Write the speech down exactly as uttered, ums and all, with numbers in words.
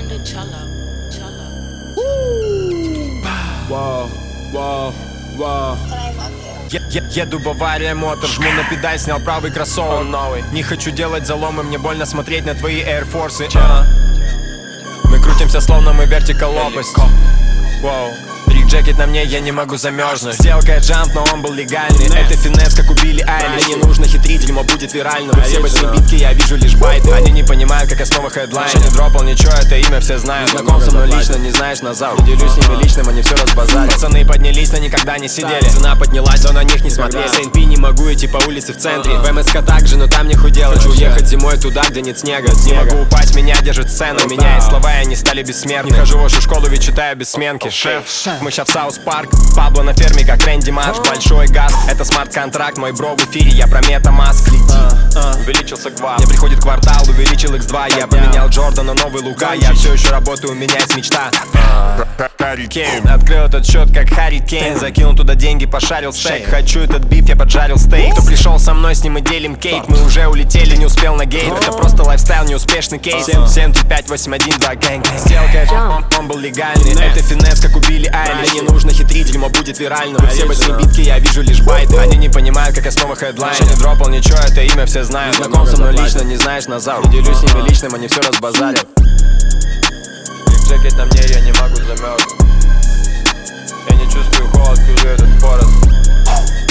Вау, вау, вау. Я, я, еду Бавария Мотор, жму на педаль, снял правый кроссовок новый. Не хочу делать заломы, мне больно смотреть на твои Air Force. а. Мы крутимся, словно мы Vertical Lopez. Вау. Рик-джекет на мне, я не могу замерзнуть. Сделка джамп, но он был легальный. Это финес, как убили Айли. Мне не нужно хитрить, дерьмо будет вирально. Вы все восьми битки, я вижу лишь байты. Они не понимают, как основа хедлайн. Не дропал ничего, это имя все знают. Знаком со мной лично, не знаешь назад. Не делюсь с ними личным, они все разбазарят. Пацаны поднялись, но никогда не сидели. Цена поднялась, но на них не смотрели. С эн пи не могу идти по улице в центре. В эм эс ка также, но там не худел. Хочу уехать зимой туда, где нет снега. Не могу упасть, меня держит сцена. Меняя слова, и они стали бессмертны. Не хожу в вашу школу, ведь читаю без сменки. Шеф, мы ща в Саус Парк. Пабло на ферме, как Рэнди Марш. Большой газ, это смарт-контракт. Мой бро в эфире, я про метамаск. Увеличился квад, мне приходит квартал, увеличил икс два. Я поменял Джордана, новый Лука. Я все еще работаю, у меня есть мечта. Открыл этот счет, как Харри Кейн. Закинул туда деньги, пошарил стейк. Хочу этот биф, я поджарил стейк. Кто пришел со мной, с ним мы делим кейк. Мы уже улетели, не успел на гейт. Это просто лайфстайл, неуспешный кейс. семь три пять восемь один два гэнг. Сделка, он, он был легальный. Это финес, как убили Айли. Мне не нужно хитрить, дерьмо будет вирально. Вы все восьми битки, я вижу лишь байты. Они не понимают, как основа хедлайн. Не дропал ничего, это имя все знают. Знаком со мной лично, не знаешь назад. Не делюсь с ними личным, они все разбазарят. Джекет на мне, я не могу замерзнуть. Я не чувствую холод, вижу этот форест.